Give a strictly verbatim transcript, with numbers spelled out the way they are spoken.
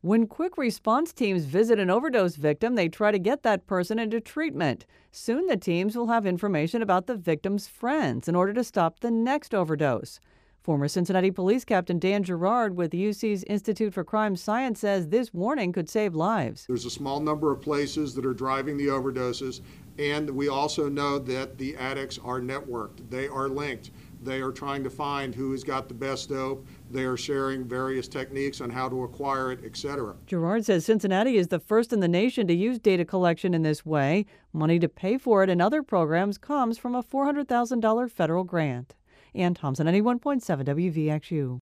When quick response teams visit an overdose victim, they try to get that person into treatment. Soon the teams will have information about the victim's friends in order to stop the next overdose. Former Cincinnati Police Captain Dan Gerard with U C's Institute for Crime Science says this warning could save lives. There's a small number of places that are driving the overdoses, and we also know that the addicts are networked. They are linked. They are trying to find who has got the best dope. They are sharing various techniques on how to acquire it, et cetera. Gerard says Cincinnati is the first in the nation to use data collection in this way. Money to pay for it and other programs comes from a four hundred thousand dollars federal grant. Ann Thompson, ninety-one point seven W V X U.